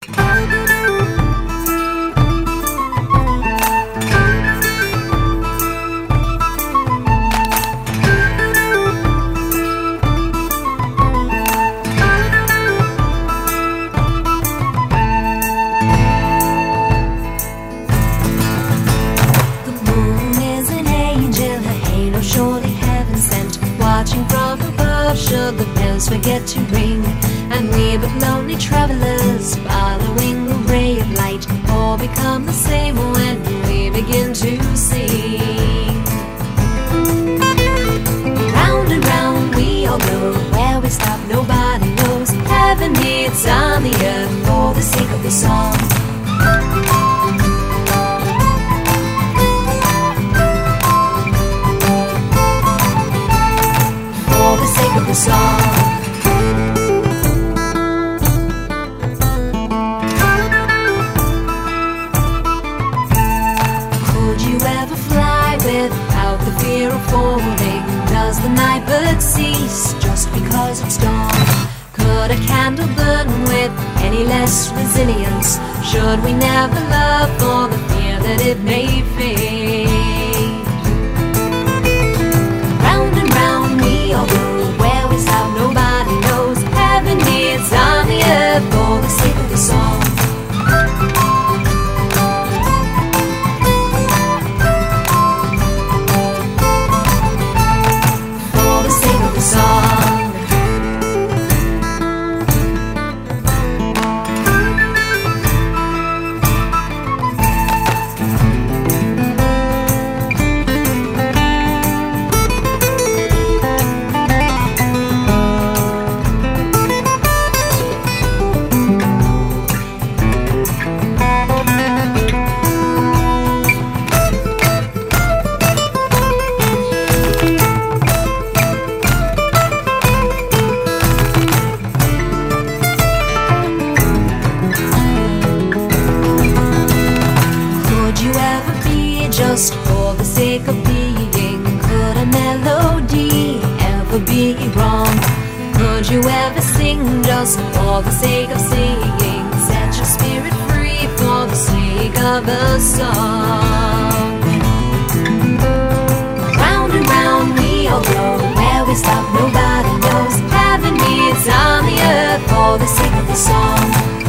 Should the bells forget to ring, and we but lonely travelers following the ray of light, all become the same when we begin to sing. Round and round we all go, where we stop nobody knows. Heaven meets on the earth for the sake of the song. Of the song. Could you ever fly without the fear of falling? Does the night bird cease just because it's dawn? Could a candle burn with any less resilience? Should we never love for the fear that it may fade? Round and round we all go, stop nobody knows. Heaven meets on the earth for the sake of the song. For the sake of the song. Just for the sake of being, could a melody ever be wrong? Could you ever sing just for the sake of singing? Set your spirit free for the sake of a song. Round and round we all go, where we stop nobody knows. Heaven meets on the earth for the sake of the song.